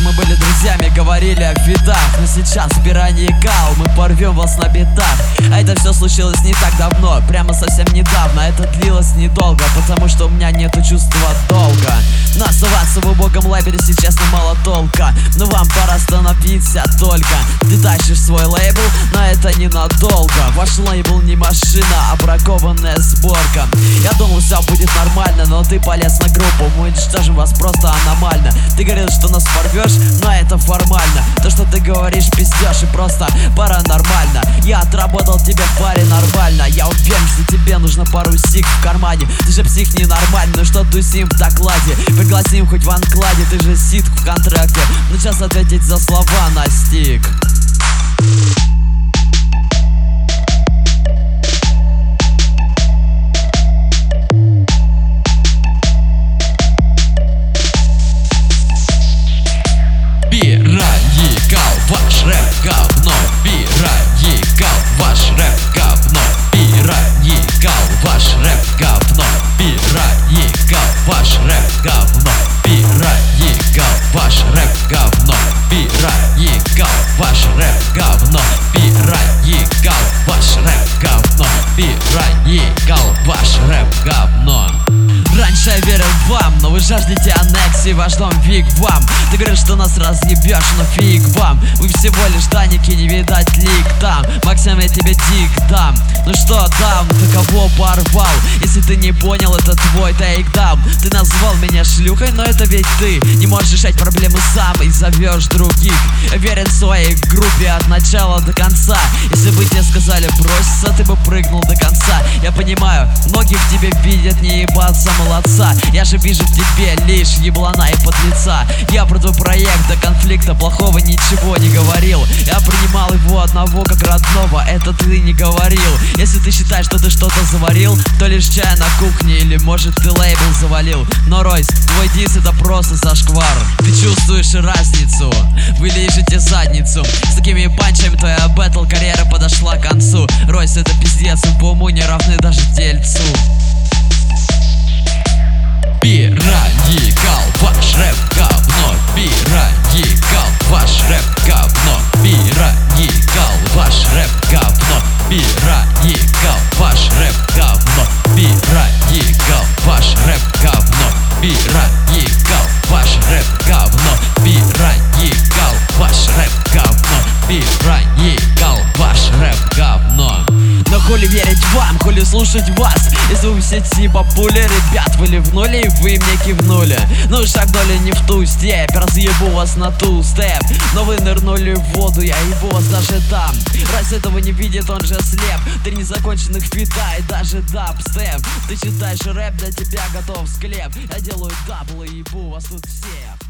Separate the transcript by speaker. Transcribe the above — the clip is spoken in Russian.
Speaker 1: мы были друзьями, говорили о фитах, но сейчас пираньи кал, мы порвем вас на битах. А это все случилось не так давно, прямо совсем недавно. Это длилось недолго, потому что у меня нету чувства долга. Но оставаться в убогом лейбле сейчас мало толка. Но вам пора остановиться только. Ты тащишь свой лейбл, но это ненадолго. Ваш лейбл не машина, а бракованная сборка. Я думал, все будет нормально, но ты полез на группу. Мы уничтожим вас просто аномально. Ты говорил, что нас порвешь, но это формально. То, что ты говоришь, пиздешь и просто паранормально. Я отработал тебе в паре нормально. Я уверен, что тебе нужно пару сик в кармане. Ты же псих ненормальный, ну что тусим в докладе? Пригласим хоть в анкладе, ты же ситк в контракте. Ну сейчас ответить за слова настиг. Пираньи-кал, ваш рэп говно. Пираньи-кал, ваш рэп говно. Пираньи-кал, ваш рэп говно. Пираньи-кал, ваш рэп говно. Пираньи-кал, ваш рэп говно. Пираньи-кал, ваш рэп говно. Пираньи-кал, ваш рэп говно. Пираньи-кал, ваш рэп говно. Раньше я верил вам, но вы жаждете аннексии, ваш дом фиг вам. Ты говоришь, что нас разъебешь, но фиг вам. Вы всего лишь данники, не видать лик там. Максим, я тебе дик дам. Ну что дам, ты кого порвал? Если ты не понял, это твой тейкдаун. Ты назвал меня шлюхой, но это ведь ты не можешь решать проблемы сам и зовешь других. Я верен в своей группе от начала до конца. Если бы тебе сказали броситься, ты бы прыгнул до конца. Я понимаю, многих в тебе видят не ебаться молодца. Я же вижу в тебе лишь еблана и подлеца. Я про твой проект до конфликта плохого ничего не говорил. Я принимал его одного как родного, это ты не говорил. Если ты считаешь, что ты что-то заварил, то лишь чай на кухне или может ты лейбл завалил. Но Ройс, твой дис это просто зашквар. Ты чувствуешь разницу, вы лижете задницу. С такими панчами твоя бэтл карьера подошла к концу. Ройс это пиздец, вы по уму не равны даже тельцу. Пираньи-кал, ваш рэп говно. Пираньи-кал, ваш рэп говно. Пираньи-кал, ваш рэп говно. Пираньи-кал, ваш рэп говно. Пираньи-кал, ваш рэп говно. Пираньи-кал, ваш рэп говно. Пираньи-кал, ваш рэп говно. Пираньи-кал, ваш рэп говно. Но хули верить вам, хули слушать вас, если вы в сети попули, ребят, вы ливнули и вы мне кивнули. Ну шагнули не в ту степь, разъебу вас на ту степ. Но вы нырнули в воду, я ебу вас даже там. Раз этого не видит, он же слеп. Три незаконченных фита и даже дабстеп. Ты читаешь рэп, для тебя готов склеп. Я делаю дабл и ебу вас тут всех.